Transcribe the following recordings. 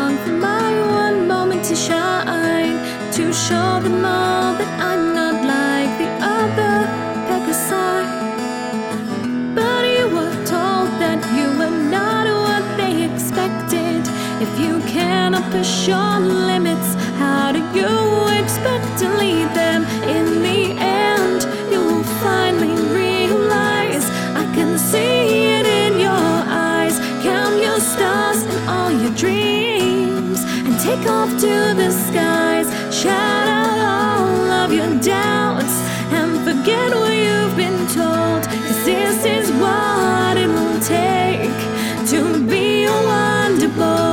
long for my one moment to shine, to show them all that I'm not like the other Pegasi. But you were told that you were not what they expected. If you cannot push your limits, how do you expect to lead them? In the end, you will finally realize, I can see it in your eyes. Count your stars and all your dreams, and take off to the skies. Shout out all of your doubts, and forget what you've been told, 'cause this is what it will take to be a wonderboy.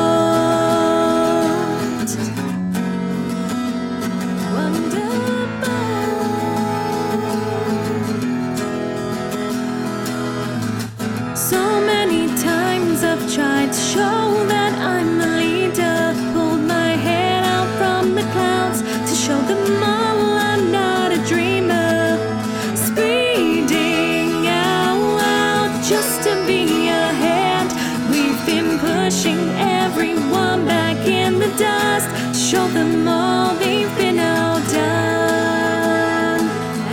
So many times I've tried to show that I'm a leader, pulled my head out from the clouds to show them all I'm not a dreamer. Speeding out just to be ahead, we've been pushing everyone back in the dust to show them all they've been outdone.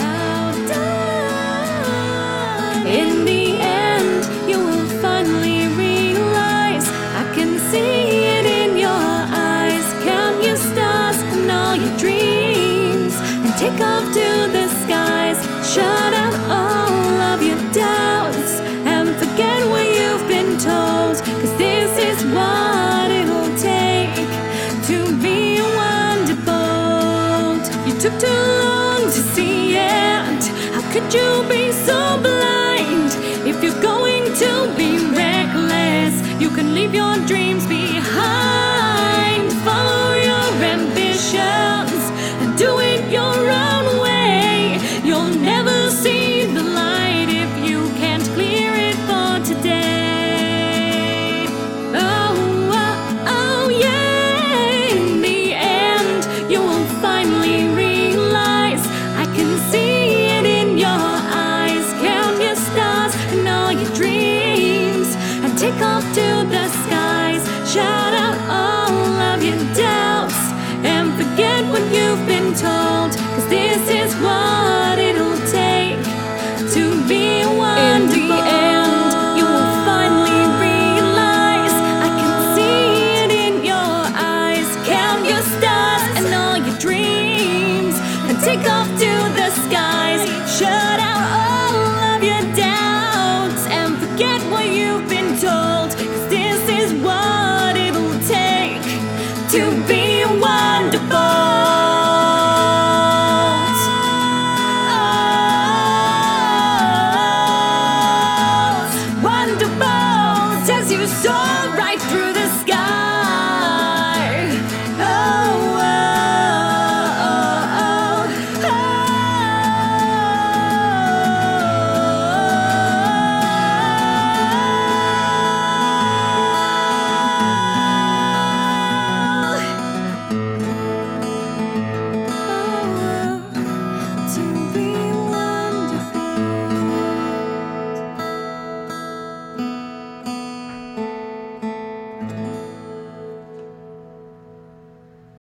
In the end, you will finally realize, I can see it in your eyes. Count your stars and all your dreams, and take off to the skies. Shut out all of your doubts, and forget what you've been told, 'cause this is what it'll take to be a wonderbolt. You took too long to see it. How could you be so blind? If you're going to be reckless, you can leave your dreams behind. Follow your ambitions and do it your own way. You'll never see the light if you can't clear it for today. Oh, oh, oh yeah. In the end, you will finally realize, I can see it in your eyes. Count your stars and all your dreams, and take off to the skies. Shout out all of your doubts, and forget what you've been told, 'cause this is what it'll take to be a wonderboy. In the end, you will finally realize, I can see it in your eyes. Count your stars and all your dreams, and take off to the skies. Shut out all of your doubts, and forget what you've been told, 'cause this is what it'll take to be a wonderboy.